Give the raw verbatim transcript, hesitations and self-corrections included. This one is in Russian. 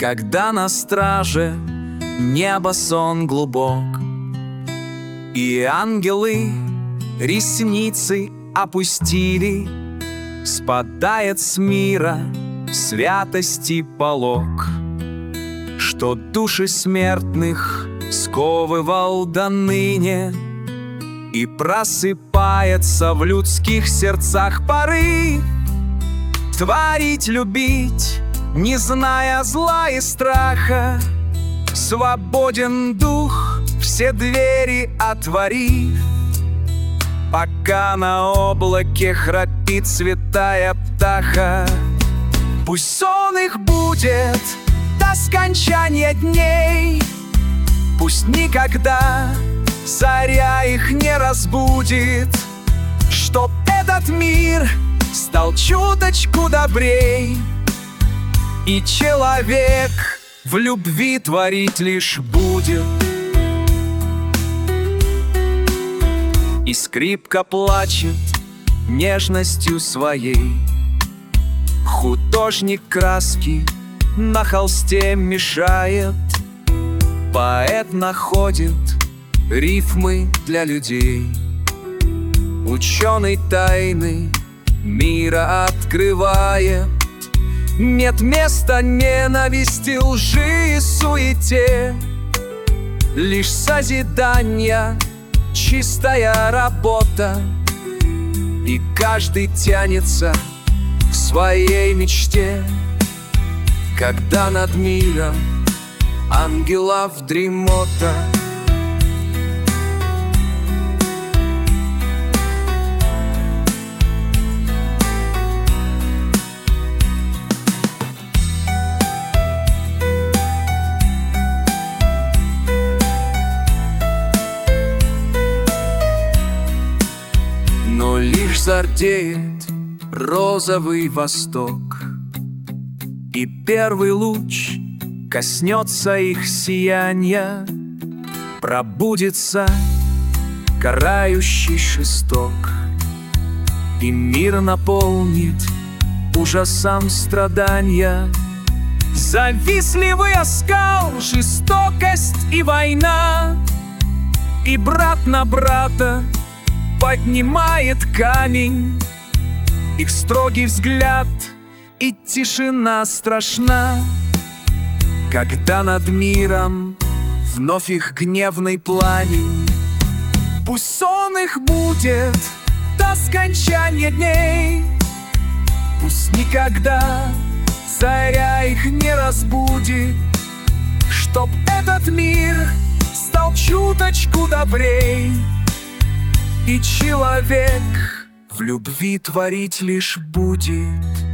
когда на страже неба сон глубок, и ангелы ресницы опустили, спадает с мира святости полог, что души смертных сковывал до ныне, и просыпается в людских сердцах порыв творить, любить, не зная зла и страха. Свободен дух, все двери отворив, пока на облаке храпит святая птаха. Пусть сон их будет до скончания дней, пусть никогда заря их не разбудит, чтоб этот мир стал чуточку добрей, и человек в любви творить лишь будет. И скрипка плачет нежностью своей, художник краски на холсте мешает, поэт находит рифмы для людей, ученый тайны мира открывает. Нет места ненависти, лжи и суете, лишь созидание, чистая работа, и каждый тянется в своей мечте, когда над миром ангелов дремота. Но лишь зардеет розовый восток, и первый луч коснется их сияния, пробудится карающий шесток, и мир наполнит ужасом страдания. Завистливый оскал, жестокость и война, и брат на брата поднимает камень, их строгий взгляд и тишина страшна, когда над миром вновь их гневный пламень. Пусть сон их будет до скончания дней, пусть никогда заря их не разбудит, чтоб этот мир стал чуточку добрей, и человек в любви творить лишь будет.